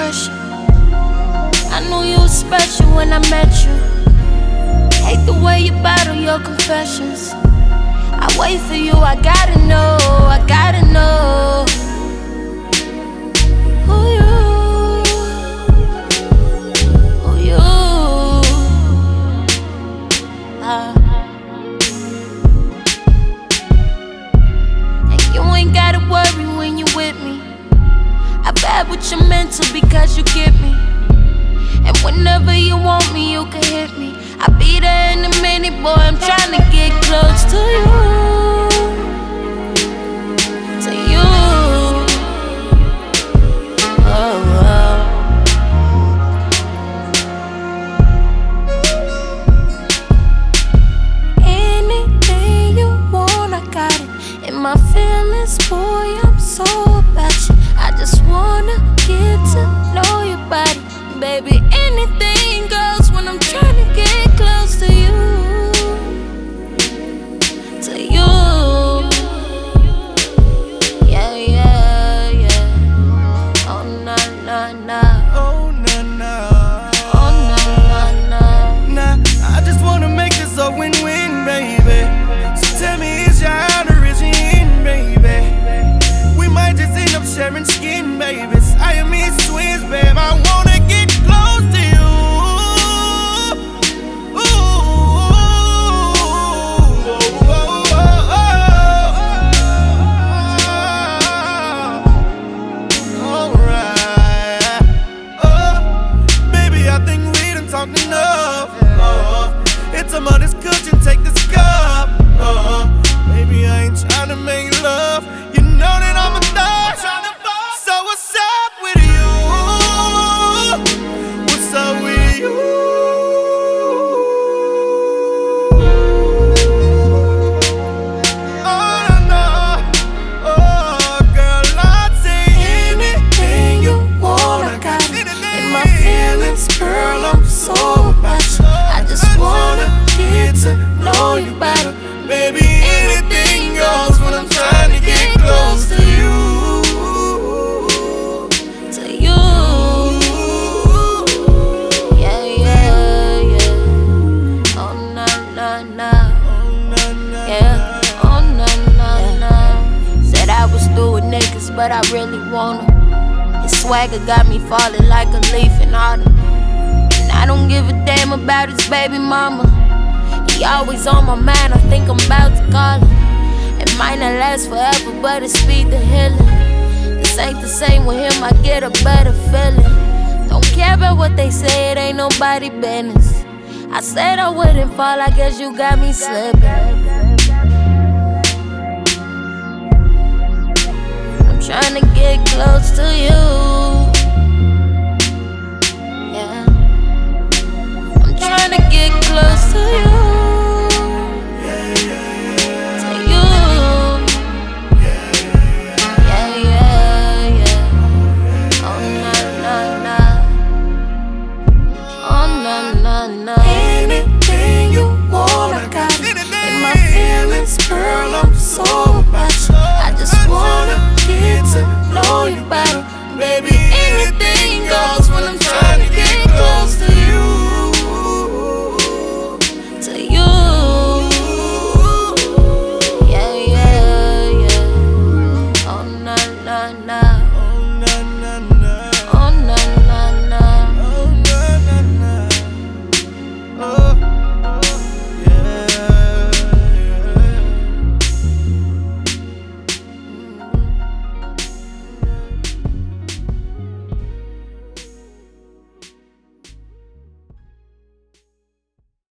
pressure. I knew you were special when I met you. Hate the way you battle your confessions. I wait for you, I gotta know, I gotta know who you are. And you ain't gotta worry when you with me. I vibe with your mental because you get me. And whenever you want me, you can hit me. I'll be there in a minute, boy, I'm tryna get close to you. To you. Oh, oh. Anything you want, I got it. In my feelings, boy, I'm so about you. I just wanna get to know your body. Baby, anything goes when I'm trying to get close to you. To you. Yeah, yeah, yeah. Oh, nah, nah, nah. Oh, nah, nah. Oh, nah, nah, nah. Nah, I just wanna make this a win-win, baby. So tell me, is your out or is you in, baby? We might just end up sharing skin, baby. Siamese twins, babe. I wanna get close to you. Ooh, oh, oh, oh. Alright. Oh, baby, I think we done talked enough. It's a mother's cushion, take this cup. Baby, I ain't tryna make love. You know that I'm a thug. So what's up with you? What's up with you? Oh, no. Oh, girl, I'd say anything you want. I got it. In my feelings, girl, I'm so about you. I just wanna get to know you better. Baby, anything goes when I'm trying to get close to you. To you. Yeah, yeah, yeah. Oh, nah, nah, nah. Yeah. Oh, nah, nah, nah. Said I was through with niggas, but I really want 'em. His swagger got me falling like a leaf in autumn. And I don't give a damn about his baby mama. He always on my mind, I think I'm about to call him. It might not last forever, but it speed the healing. This ain't the same with him, I get a better feeling. Don't care about what they say, it ain't nobody business. I said I wouldn't fall, I guess you got me slipping. I'm tryna get close to you.